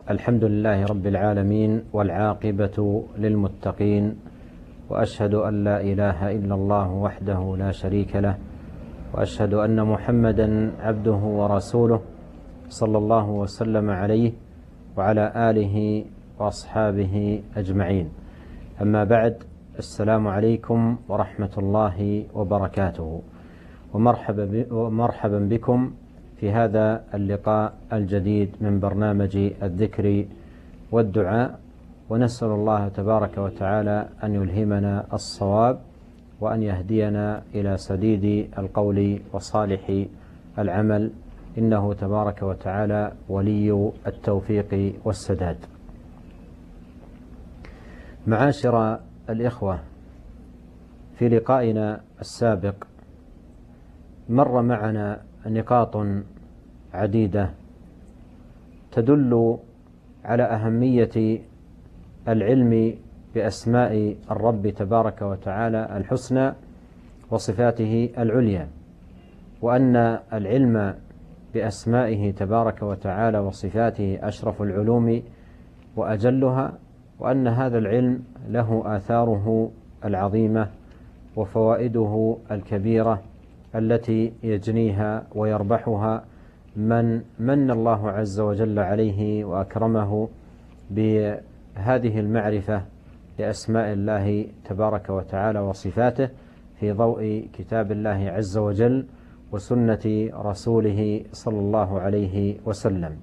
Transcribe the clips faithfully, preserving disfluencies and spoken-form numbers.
الحمد لله رب العالمين، والعاقبة للمتقين، وأشهد أن لا إله إلا الله وحده لا شريك له، وأشهد أن محمدا عبده ورسوله صلى الله وسلم عليه وعلى آله وأصحابه أجمعين. أما بعد، السلام عليكم ورحمة الله وبركاته، ومرحبا بكم في هذا اللقاء الجديد من برنامج الذكر والدعاء، ونسأل الله تبارك وتعالى أن يلهمنا الصواب وأن يهدينا إلى سديد القول وصالح العمل، إنه تبارك وتعالى ولي التوفيق والسداد. معاشر الإخوة، في لقائنا السابق مر معنا نقاط عديدة تدل على أهمية العلم بأسماء الرب تبارك وتعالى الحسنى وصفاته العليا، وأن العلم بأسمائه تبارك وتعالى وصفاته أشرف العلوم وأجلها، وأن هذا العلم له آثاره العظيمة وفوائده الكبيرة التي يجنيها ويربحها من من الله عز وجل عليه وأكرمه بهذه المعرفة لأسماء الله تبارك وتعالى وصفاته في ضوء كتاب الله عز وجل وسنة رسوله صلى الله عليه وسلم.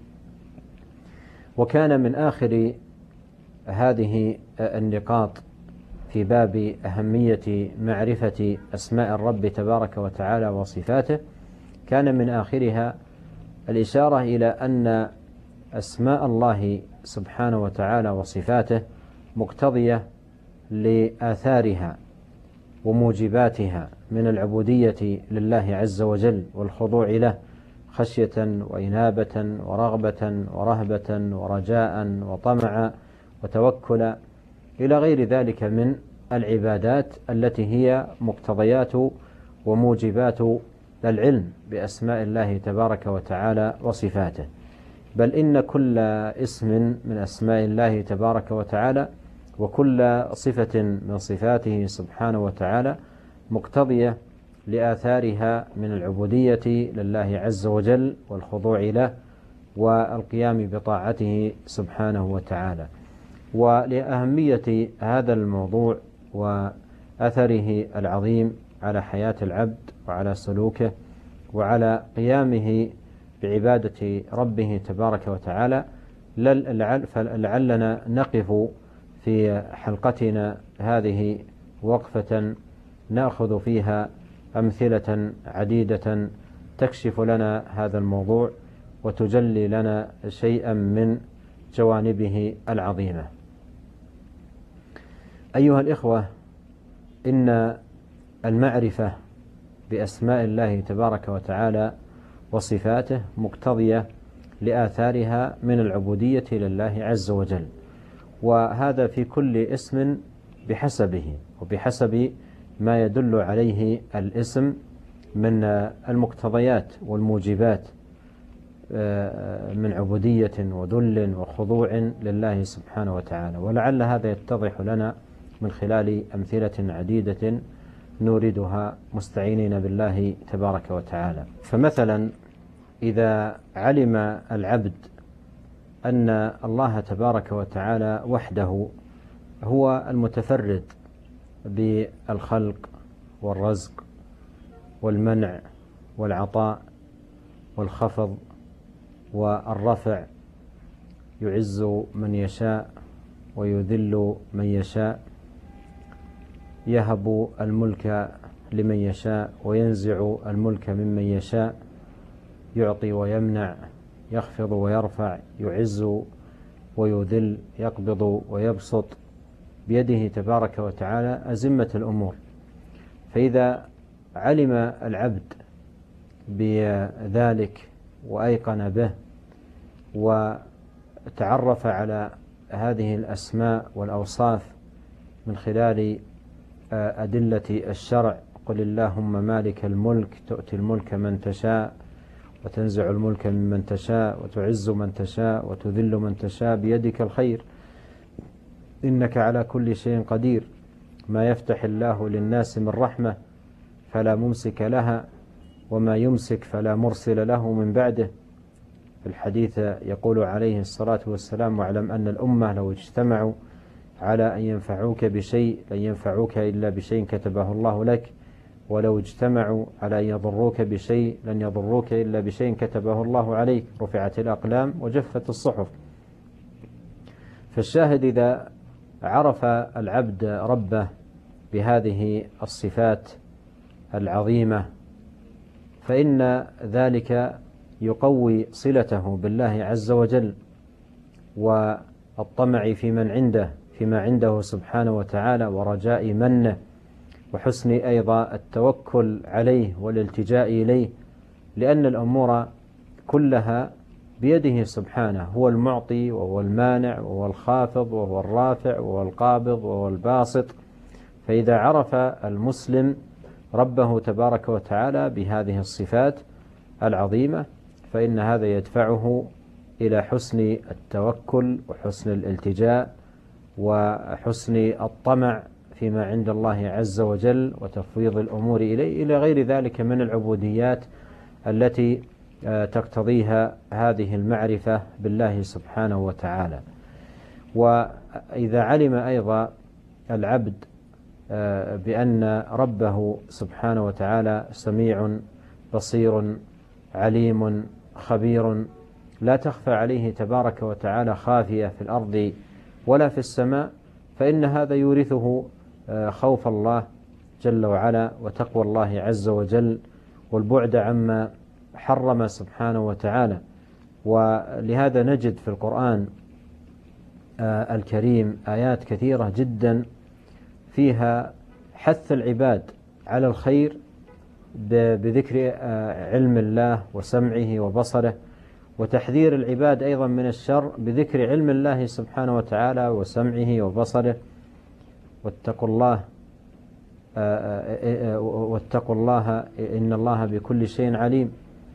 وكان من آخر هذه النقاط في باب أهمية معرفة أسماء الرب تبارك وتعالى وصفاته، كان من آخرها الإشارة إلى أن أسماء الله سبحانه وتعالى وصفاته مقتضية لآثارها وموجباتها من العبودية لله عز وجل والخضوع له خشية وإنابة ورغبة ورهبة ورجاء وطمعا وتوكلا إلى غير ذلك من العبادات التي هي مقتضيات وموجبات العلم بأسماء الله تبارك وتعالى وصفاته. بل إن كل اسم من أسماء الله تبارك وتعالى وكل صفة من صفاته سبحانه وتعالى مقتضية لآثارها من العبودية لله عز وجل والخضوع له والقيام بطاعته سبحانه وتعالى. ولأهمية هذا الموضوع وأثره العظيم على حياة العبد وعلى سلوكه وعلى قيامه بعبادة ربه تبارك وتعالى، فلعلنا نقف في حلقتنا هذه وقفة نأخذ فيها أمثلة عديدة تكشف لنا هذا الموضوع وتجلي لنا شيئا من جوانبه العظيمة. أيها الإخوة، إن المعرفة بأسماء الله تبارك وتعالى وصفاته مقتضية لآثارها من العبودية لله عز وجل، وهذا في كل اسم بحسبه وبحسب ما يدل عليه الاسم من المقتضيات والموجبات من عبودية وذل وخضوع لله سبحانه وتعالى. ولعل هذا يتضح لنا من خلال أمثلة عديدة نوردها مستعينين بالله تبارك وتعالى. فمثلا إذا علم العبد أن الله تبارك وتعالى وحده هو المتفرد بالخلق والرزق والمنع والعطاء والخفض والرفع، يعز من يشاء ويذل من يشاء، يهب الملك لمن يشاء وينزع الملك ممن يشاء، يعطي ويمنع، يخفض ويرفع، يعز ويذل، يقبض ويبسط، بيده تبارك وتعالى أزمة الأمور. فإذا علم العبد بذلك وأيقن به وتعرف على هذه الأسماء والأوصاف من خلال أدلة الشرع، قل اللهم مالك الملك تؤتي الملك من تشاء وتنزع الملك ممن تشاء وتعز من تشاء وتذل من تشاء بيدك الخير إنك على كل شيء قدير. ما يفتح الله للناس من رحمة فلا ممسك لها وما يمسك فلا مرسل له من بعده. في الحديث يقول عليه الصلاة والسلام: واعلم أن الأمة لو اجتمعوا على أن ينفعوك بشيء لن ينفعوك إلا بشيء كتبه الله لك، ولو اجتمعوا على أن يضروك بشيء لن يضروك إلا بشيء كتبه الله عليك. رفعت الأقلام وجفت الصحف. فالشاهد إذا عرف العبد ربه بهذه الصفات العظيمة فإن ذلك يقوي صلته بالله عز وجل والطمع في من عنده فيما عنده سبحانه وتعالى ورجاء منه وحسن أيضا التوكل عليه والالتجاء إليه، لأن الأمور كلها بيده سبحانه. هو المعطي وهو المانع وهو الخافض وهو الرافع وهو القابض وهو الباسط. فإذا عرف المسلم ربه تبارك وتعالى بهذه الصفات العظيمة فإن هذا يدفعه إلى حسن التوكل وحسن الالتجاء وحسن الطمع فيما عند الله عز وجل وتفويض الأمور إليه إلى غير ذلك من العبوديات التي تقتضيها هذه المعرفة بالله سبحانه وتعالى. وإذا علم أيضا العبد بأن ربه سبحانه وتعالى سميع بصير عليم خبير لا تخفى عليه تبارك وتعالى خافية في الأرض ولا في السماء، فإن هذا يورثه خوف الله جل وعلا وتقوى الله عز وجل والبعد عما حرم سبحانه وتعالى. ولهذا نجد في القرآن الكريم آيات كثيرة جدا فيها حث العباد على الخير بذكر علم الله وسمعه وبصره، وتحذير العباد أيضا من الشر بذكر علم الله سبحانه وتعالى وسمعه وبصره. واتقوا الله واتقوا الله إن الله بكل شيء عليم.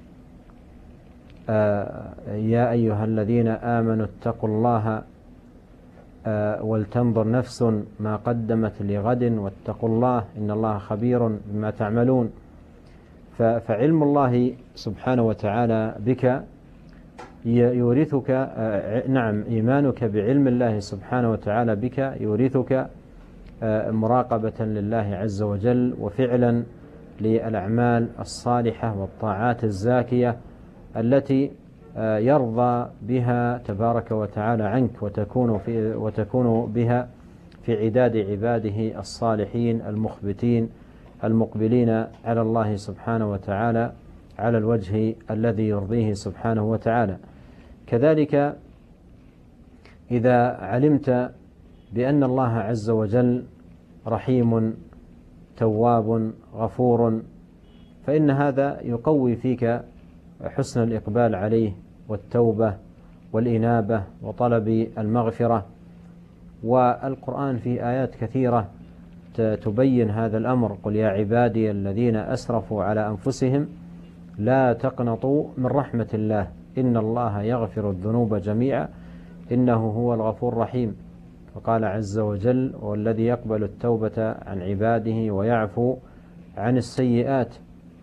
يا أيها الذين آمنوا اتقوا الله ولتنظر نفس ما قدمت لغد واتقوا الله إن الله خبير بما تعملون. فعلم الله سبحانه وتعالى بك يورثك، نعم إيمانك بعلم الله سبحانه وتعالى بك يورثك مراقبة لله عز وجل وفعلا للأعمال الصالحة والطاعات الزاكية التي يرضى بها تبارك وتعالى عنك وتكون في وتكون بها في عداد عباده الصالحين المخبتين المقبلين على الله سبحانه وتعالى على الوجه الذي يرضيه سبحانه وتعالى. كذلك إذا علمت بأن الله عز وجل رحيم تواب غفور فإن هذا يقوي فيك حسن الإقبال عليه والتوبة والإنابة وطلب المغفرة. والقرآن في آيات كثيرة تبين هذا الأمر: قل يا عبادي الذين أسرفوا على أنفسهم لا تقنطوا من رحمة الله إن الله يغفر الذنوب جميعا إنه هو الغفور الرحيم. وقال عز وجل: والذي يقبل التوبة عن عباده ويعفو عن السيئات.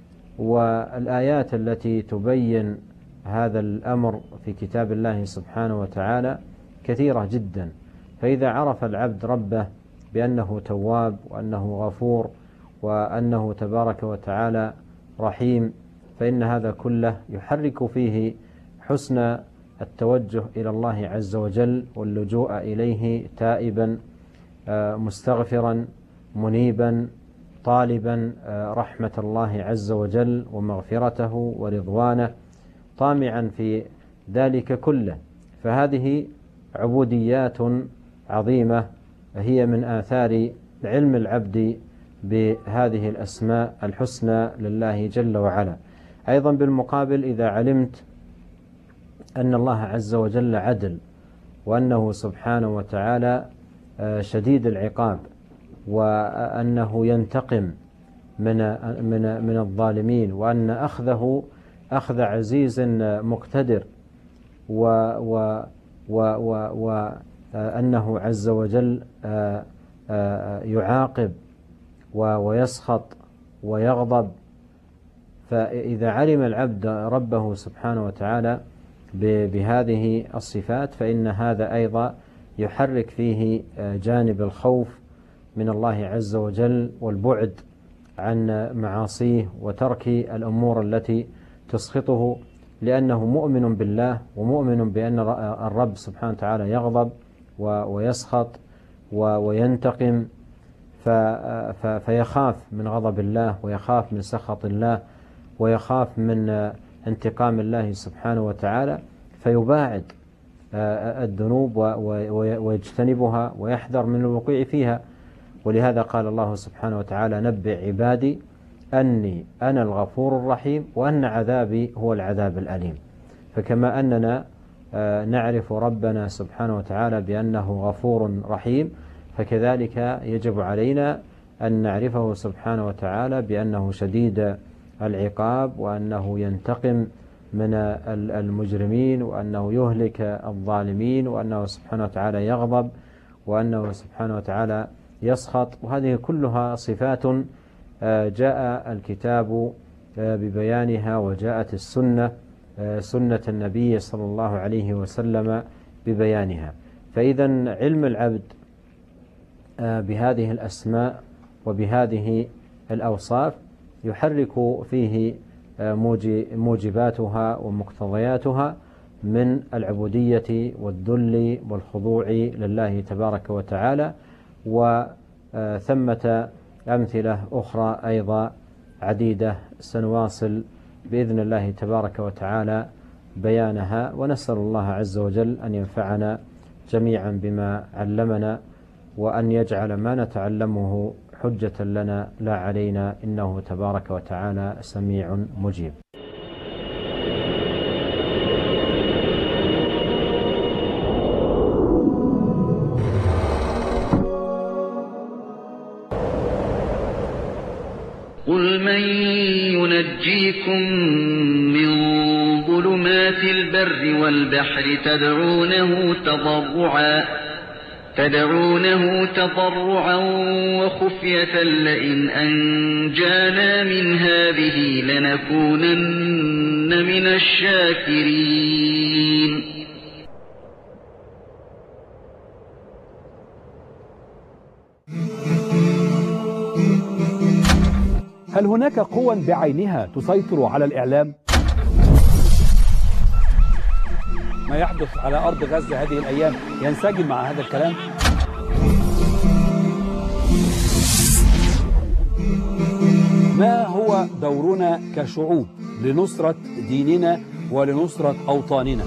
والآيات التي تبين هذا الأمر في كتاب الله سبحانه وتعالى كثيرة جدا. فإذا عرف العبد ربه بأنه تواب وأنه غفور وأنه تبارك وتعالى رحيم فإن هذا كله يحرك فيه حسن التوجه إلى الله عز وجل واللجوء إليه تائبا مستغفرا منيبا طالبا رحمة الله عز وجل ومغفرته ورضوانه طامعا في ذلك كله. فهذه عبوديات عظيمة هي من آثار علم العبد بهذه الأسماء الحسنى لله جل وعلا. أيضا بالمقابل إذا علمت أن الله عز وجل عدل وأنه سبحانه وتعالى شديد العقاب وأنه ينتقم من من من الظالمين وأن أخذه أخذ عزيز مقتدر، وأنه عز وجل يعاقب ويسخط ويغضب. فإذا علم العبد ربه سبحانه وتعالى بهذه الصفات فإن هذا أيضا يحرك فيه جانب الخوف من الله عز وجل والبعد عن معاصيه وترك الأمور التي تسخطه، لأنه مؤمن بالله ومؤمن بأن الرب سبحانه وتعالى يغضب ويسخط وينتقم، فيخاف من غضب الله ويخاف من سخط الله ويخاف من انتقام الله سبحانه وتعالى، فيباعد الذنوب ويجتنبها ويحذر من الوقوع فيها. ولهذا قال الله سبحانه وتعالى: نبئ عبادي أني أنا الغفور الرحيم وأن عذابي هو العذاب الأليم. فكما أننا نعرف ربنا سبحانه وتعالى بأنه غفور رحيم، فكذلك يجب علينا أن نعرفه سبحانه وتعالى بأنه شديد العقاب، وأنه ينتقم من المجرمين، وأنه يهلك الظالمين، وأنه سبحانه وتعالى يغضب، وأنه سبحانه وتعالى يسخط. وهذه كلها صفات جاء الكتاب ببيانها، وجاءت السنة سنة النبي صلى الله عليه وسلم ببيانها. فإذا علم العبد بهذه الأسماء وبهذه الأوصاف يحرك فيه موجباتها ومقتضياتها من العبودية والذل والخضوع لله تبارك وتعالى. وثمة أمثلة أخرى أيضا عديدة سنواصل بإذن الله تبارك وتعالى بيانها، ونسأل الله عز وجل أن ينفعنا جميعا بما علمنا، وأن يجعل ما نتعلمه حجة لنا لا علينا، إنه تبارك وتعالى سميع مجيب. قل من ينجيكم من ظلمات البر والبحر تدعونه تضرعا تدعونه تضرعا وخفية لئن أنجانا من هذه لنكونن من الشاكرين. هل هناك قوى بعينها تسيطر على الإعلام؟ ما يحدث على أرض غزة هذه الأيام ينسجم مع هذا الكلام؟ ما هو دورنا كشعوب لنصرة ديننا ولنصرة أوطاننا؟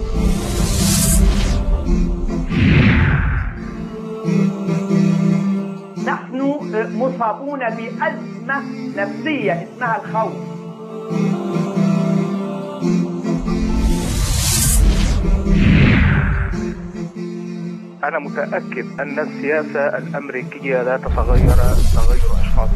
نحن مصابون بأزمة نفسية اسمها الخوف. أنا متأكد أن السياسة الأمريكية لا تتغير تغير أشخاص.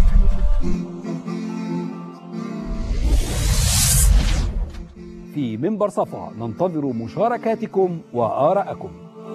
في منبر صفا ننتظر مشاركاتكم وآراءكم.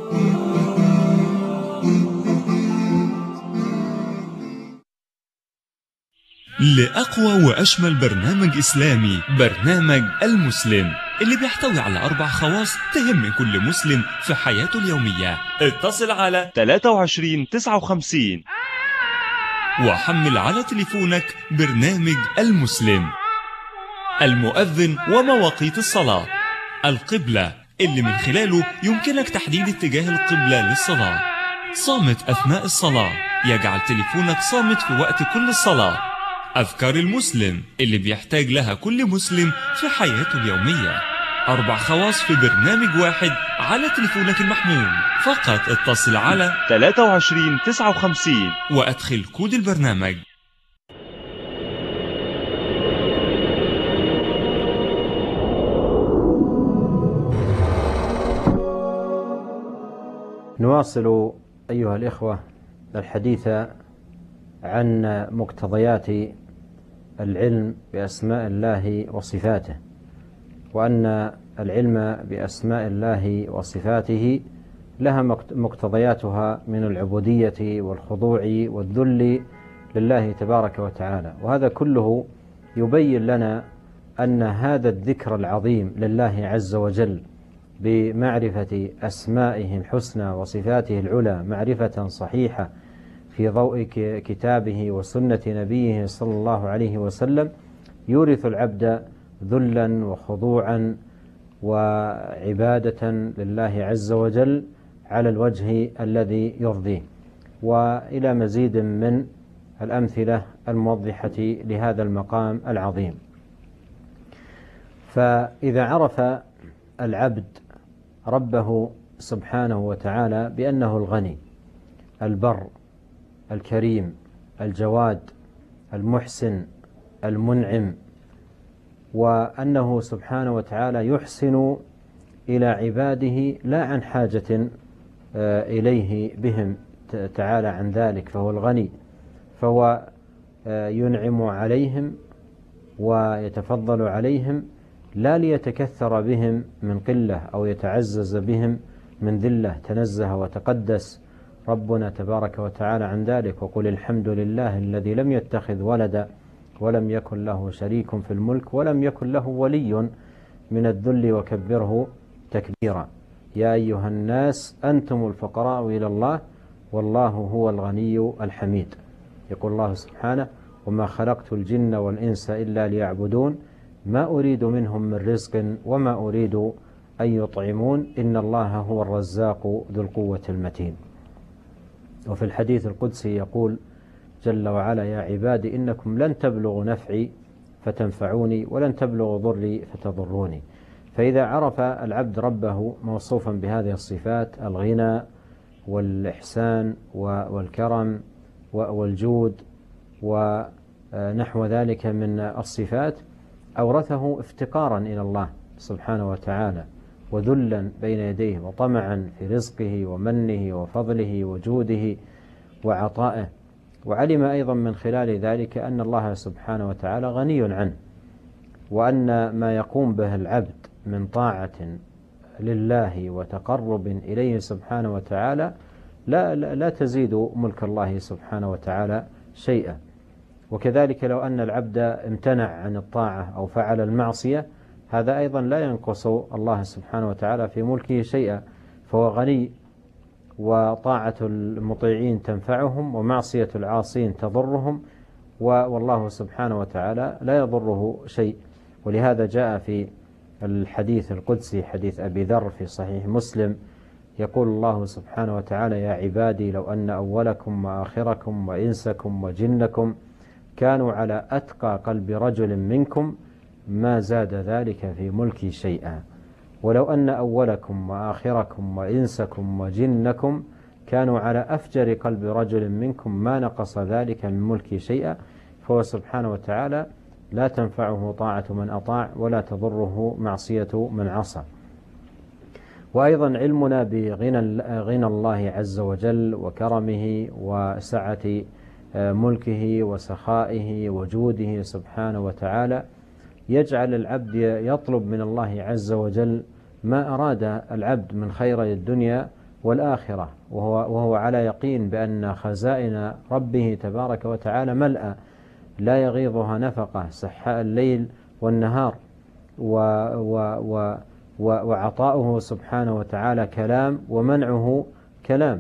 لأقوى وأشمل برنامج إسلامي، برنامج المسلم، اللي بيحتوي على أربع خواص تهم كل مسلم في حياته اليومية. اتصل على ثلاثة وعشرين تسعة وخمسين وحمل على تليفونك برنامج المسلم. المؤذن ومواقيت الصلاة، القبلة اللي من خلاله يمكنك تحديد اتجاه القبلة للصلاة، صامت أثناء الصلاة يجعل تليفونك صامت في وقت كل الصلاة، أذكار المسلم اللي بيحتاج لها كل مسلم في حياته اليومية. أربع خواص في برنامج واحد على تليفونك المحمول. فقط اتصل على ثلاثة وعشرين تسعة وخمسين وأدخل كود البرنامج. نواصل أيها الإخوة الحديث عن مقتضيات العلم بأسماء الله وصفاته. وأن العلم بأسماء الله وصفاته لها مقتضياتها من العبودية والخضوع والذل لله تبارك وتعالى. وهذا كله يبين لنا أن هذا الذكر العظيم لله عز وجل بمعرفة أسمائه الحسنى وصفاته العلى معرفة صحيحة في ضوء كتابه وسنة نبيه صلى الله عليه وسلم يورث العبد ذلا وخضوعا وعبادة لله عز وجل على الوجه الذي يرضيه. وإلى مزيد من الأمثلة الموضحة لهذا المقام العظيم. فإذا عرف العبد ربه سبحانه وتعالى بأنه الغني البر الكريم الجواد المحسن المنعم، وأنه سبحانه وتعالى يحسن إلى عباده لا عن حاجة إليه بهم تعالى عن ذلك، فهو الغني، فهو ينعم عليهم ويتفضل عليهم لا ليتكثر بهم من قلة أو يتعزز بهم من ذلة، تنزه وتقدس ربنا تبارك وتعالى عن ذلك. وقل الحمد لله الذي لم يتخذ ولدا ولم يكن له شريك في الملك ولم يكن له ولي من الذل وكبره تكبيرا. يا أيها الناس أنتم الفقراء إلى الله والله هو الغني الحميد. يقول الله سبحانه وما خلقت الجن والإنس إلا ليعبدون ما أريد منهم من رزق وما أريد أن يطعمون إن الله هو الرزاق ذو القوة المتين. وفي الحديث القدسي يقول جل وعلا يا عبادي إنكم لن تبلغوا نفعي فتنفعوني ولن تبلغوا ضري فتضروني. فإذا عرف العبد ربه موصوفا بهذه الصفات الغنى والإحسان والكرم والجود ونحو ذلك من الصفات، أورثه افتقارا إلى الله سبحانه وتعالى وذلا بين يديه وطمعا في رزقه ومنه وفضله وجوده وعطائه. وعلم أيضا من خلال ذلك أن الله سبحانه وتعالى غني عنه، وأن ما يقوم به العبد من طاعة لله وتقرب إليه سبحانه وتعالى لا, لا, لا تزيد ملك الله سبحانه وتعالى شيئا. وكذلك لو أن العبد امتنع عن الطاعة أو فعل المعصية هذا أيضا لا ينقص الله سبحانه وتعالى في ملكه شيئا، فهو غني وطاعة المطيعين تنفعهم ومعصية العاصين تضرهم، والله سبحانه وتعالى لا يضره شيء. ولهذا جاء في الحديث القدسي حديث أبي ذر في صحيح مسلم يقول الله سبحانه وتعالى يا عبادي لو أن أولكم وآخركم وإنسكم وجنكم كانوا على أتقى قلب رجل منكم ما زاد ذلك في ملكي شيئا، ولو أن أولكم وآخركم وإنسكم وجنكم كانوا على أفجر قلب رجل منكم ما نقص ذلك من ملكي شيئا. فهو سبحانه وتعالى لا تنفعه طاعة من أطاع ولا تضره معصية من عصى. وأيضا علمنا بغنى غنى الله عز وجل وكرمه وسعة ملكه وسخائه وجوده سبحانه وتعالى يجعل العبد يطلب من الله عز وجل ما أراد العبد من خير الدنيا والآخرة، وهو, وهو على يقين بأن خزائن ربه تبارك وتعالى ملأى لا يغيضها نفقة سحاء الليل والنهار، و و و وعطاؤه سبحانه وتعالى كلام ومنعه كلام.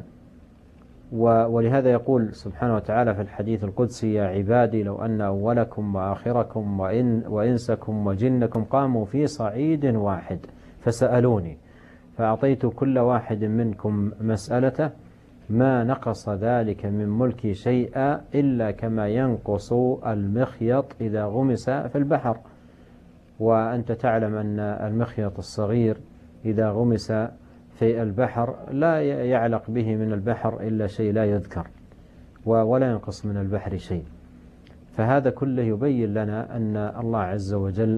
ولهذا يقول سبحانه وتعالى في الحديث القدسي يا عبادي لو أن أولكم وآخركم وإن وإنسكم وجنكم قاموا في صعيد واحد فسألوني فأعطيت كل واحد منكم مسألته ما نقص ذلك من ملكي شيئا إلا كما ينقص المخيط إذا غمس في البحر. وأنت تعلم أن المخيط الصغير إذا غمس في البحر لا يعلق به من البحر إلا شيء لا يذكر ولا ينقص من البحر شيء. فهذا كله يبين لنا أن الله عز وجل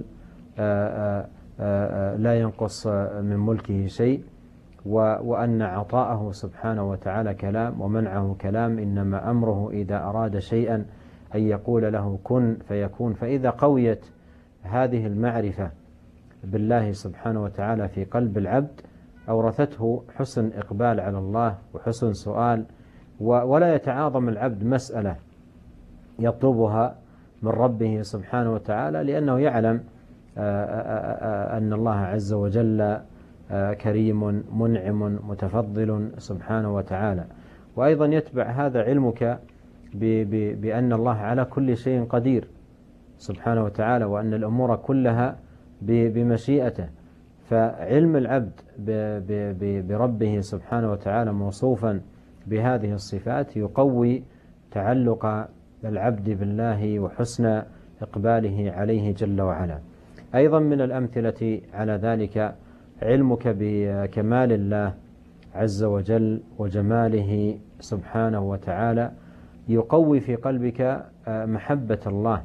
لا ينقص من ملكه شيء، وأن عطاءه سبحانه وتعالى كلام ومنعه كلام، إنما أمره إذا أراد شيئا أن يقول له كن فيكون. فإذا قويت هذه المعرفة بالله سبحانه وتعالى في قلب العبد أورثته حسن إقبال على الله وحسن سؤال، ولا يتعاظم العبد مسألة يطلبها من ربه سبحانه وتعالى، لأنه يعلم أن الله عز وجل كريم منعم متفضل سبحانه وتعالى. وأيضا يتبع هذا علمك بأن الله على كل شيء قدير سبحانه وتعالى، وأن الأمور كلها بمشيئته. فعلم العبد بربه سبحانه وتعالى موصوفا بهذه الصفات يقوي تعلق العبد بالله وحسن إقباله عليه جل وعلا. أيضا من الأمثلة على ذلك علمك بكمال الله عز وجل وجماله سبحانه وتعالى يقوي في قلبك محبة الله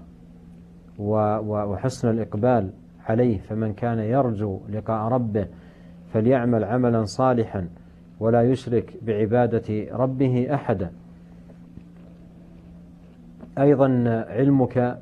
وحسن الإقبال عليه. فمن كان يرجو لقاء ربه فليعمل عملا صالحا ولا يشرك بعبادة ربه أحدا. أيضا علمك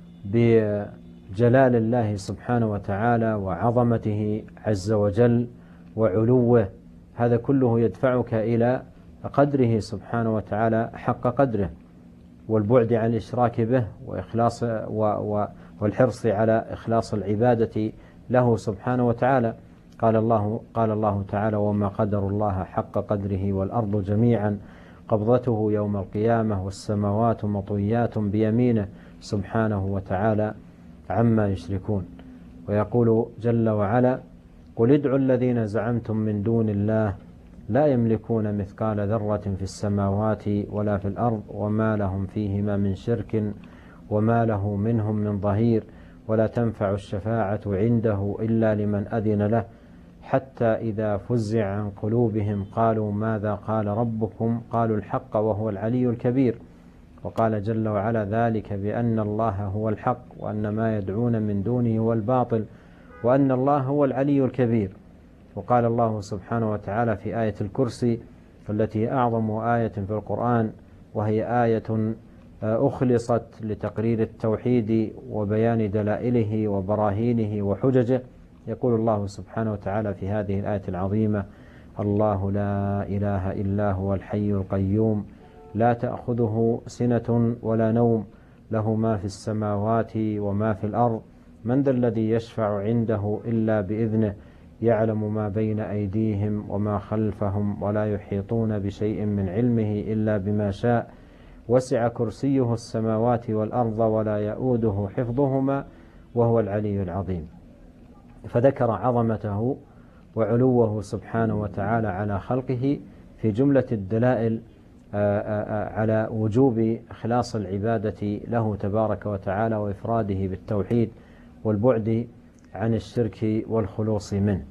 بجلال الله سبحانه وتعالى وعظمته عز وجل وعلوه، هذا كله يدفعك إلى قدره سبحانه وتعالى حق قدره، والبعد عن الإشراك به وإخلاص والحرص على إخلاص العبادة له سبحانه وتعالى. قال الله قال الله تعالى: وما قدر الله حق قدره والأرض جميعا قبضته يوم القيامة والسماوات مطويات بيمينه سبحانه وتعالى عما يشركون. ويقول جل وعلا: قل ادعوا الذين زعمتم من دون الله لا يملكون مثقال ذرة في السماوات ولا في الأرض وما لهم فيهما من شرك وما له منهم من ظهير ولا تنفع الشفاعة عنده إلا لمن أذن له حتى إذا فزع عن قلوبهم قالوا ماذا قال ربكم قالوا الحق وهو العلي الكبير. وقال جل وعلا: ذلك بأن الله هو الحق وأن ما يدعون من دونه هو الباطل وأن الله هو العلي الكبير. وقال الله سبحانه وتعالى في آية الكرسي التي هي أعظم آية في القرآن، وهي آية أخلصت لتقرير التوحيد وبيان دلائله وبراهينه وحججه، يقول الله سبحانه وتعالى في هذه الآية العظيمة: الله لا إله إلا هو الحي القيوم لا تأخذه سنة ولا نوم له ما في السماوات وما في الأرض من ذا الذي يشفع عنده إلا بإذنه يعلم ما بين أيديهم وما خلفهم ولا يحيطون بشيء من علمه إلا بما شاء وسع كرسيه السماوات والأرض ولا يؤوده حفظهما وهو العلي العظيم. فذكر عظمته وعلوه سبحانه وتعالى على خلقه في جملة الدلائل على وجوب إخلاص العبادة له تبارك وتعالى وإفراده بالتوحيد والبعد عن الشرك والخلوص منه.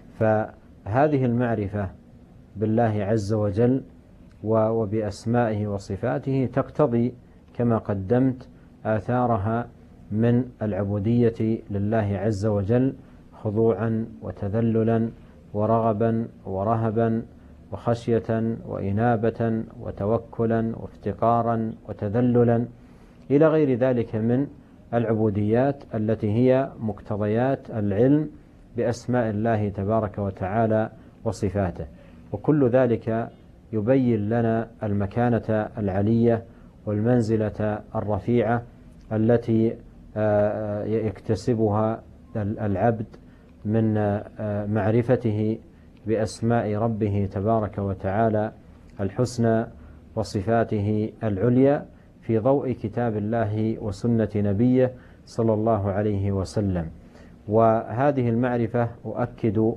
فهذه المعرفة بالله عز وجل وبأسمائه وصفاته تقتضي كما قدمت آثارها من العبودية لله عز وجل خضوعا وتذللا ورغبا ورهبا وخشية وإنابة وتوكلا وافتقارا وتذللا إلى غير ذلك من العبوديات التي هي مقتضيات العلم بأسماء الله تبارك وتعالى وصفاته. وكل ذلك يبين لنا المكانة العلية والمنزلة الرفيعة التي يكتسبها العبد من معرفته بأسماء ربه تبارك وتعالى الحسنى وصفاته العليا في ضوء كتاب الله وسنة نبيه صلى الله عليه وسلم. وهذه المعرفة أؤكد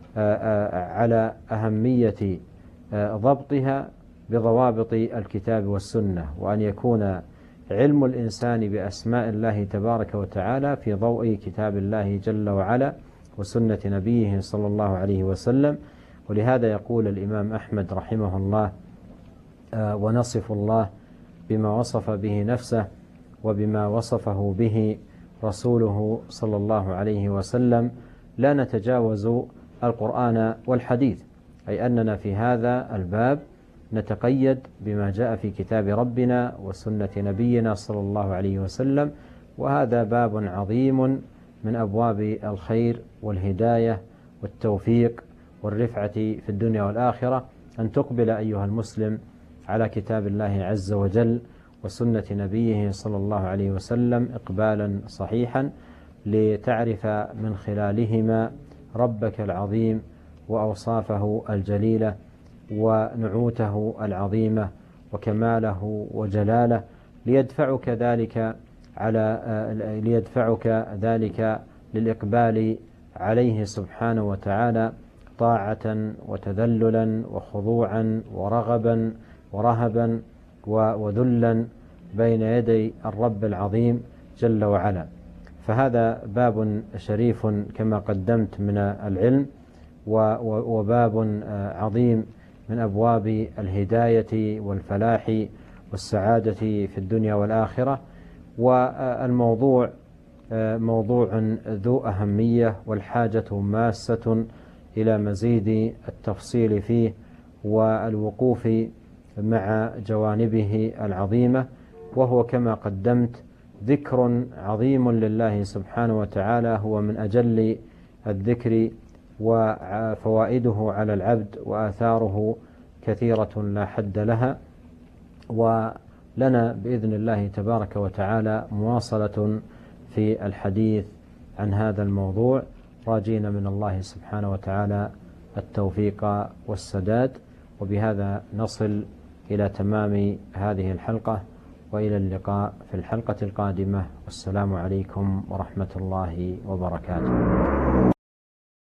على أهمية ضبطها بضوابط الكتاب والسنة، وأن يكون علم الإنسان بأسماء الله تبارك وتعالى في ضوء كتاب الله جل وعلا وسنة نبيه صلى الله عليه وسلم. ولهذا يقول الإمام أحمد رحمه الله: ونصف الله بما وصف به نفسه وبما وصفه به رسوله صلى الله عليه وسلم لا نتجاوز القرآن والحديث، أي أننا في هذا الباب نتقيد بما جاء في كتاب ربنا وسنة نبينا صلى الله عليه وسلم، وهذا باب عظيم من أبواب الخير والهداية والتوفيق والرفعة في الدنيا والآخرة، أن تقبل أيها المسلم على كتاب الله عز وجل وسنة نبيه صلى الله عليه وسلم إقبالا صحيحا، لتعرف من خلالهما ربك العظيم وأوصافه الجليلة ونعوته العظيمة وكماله وجلاله، ليدفعك ذلك على ليدفعك ذلك للإقبال عليه سبحانه وتعالى طاعة وتذللا وخضوعا ورغبا ورهبا وذلا بين يدي الرب العظيم جل وعلا. فهذا باب شريف كما قدمت من العلم، وباب عظيم من أبواب الهداية والفلاح والسعادة في الدنيا والآخرة. والموضوع موضوع ذو أهمية، والحاجة ماسة إلى مزيد التفصيل فيه والوقوف مع جوانبه العظيمة، وهو كما قدمت ذكر عظيم لله سبحانه وتعالى، هو من أجل الذكر، وفوائده على العبد وآثاره كثيرة لا حد لها. ولنا بإذن الله تبارك وتعالى مواصلة في الحديث عن هذا الموضوع، راجين من الله سبحانه وتعالى التوفيق والسداد. وبهذا نصل إلى تمام هذه الحلقة، وإلى اللقاء في الحلقة القادمة، والسلام عليكم ورحمة الله وبركاته.